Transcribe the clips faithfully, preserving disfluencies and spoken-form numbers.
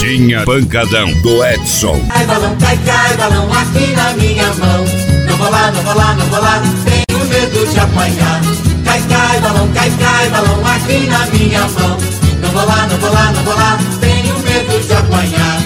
Pegadinha Pancadão do Edson. Cai balão, cai, cai balão aqui na minha mão. Não vou lá, não vou lá, não vou lá, tenho medo de apanhar. Cai, cai balão, cai, cai balão aqui na minha mão. Não vou lá, não vou lá, não vou lá, tenho medo de apanhar.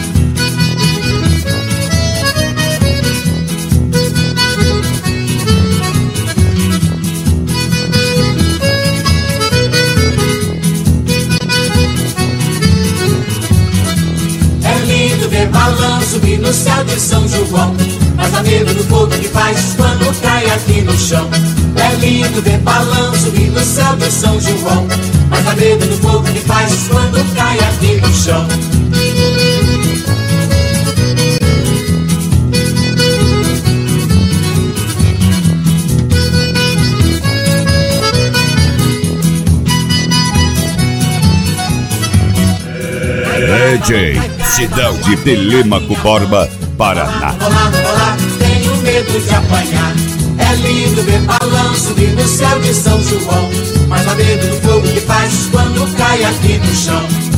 Ver balão subir no céu de São João, mas dá medo do fogo que faz quando cai aqui no chão. É lindo ver balão subir no céu de São João, mas dá medo do fogo que faz quando cai aqui no chão. D J Sidão de Telêmaco Borba, Paraná. Vou lá, vou lá, tenho medo de apanhar. É lindo ver balão subir no céu de São João, mas dá medo do fogo que faz quando cai aqui no chão.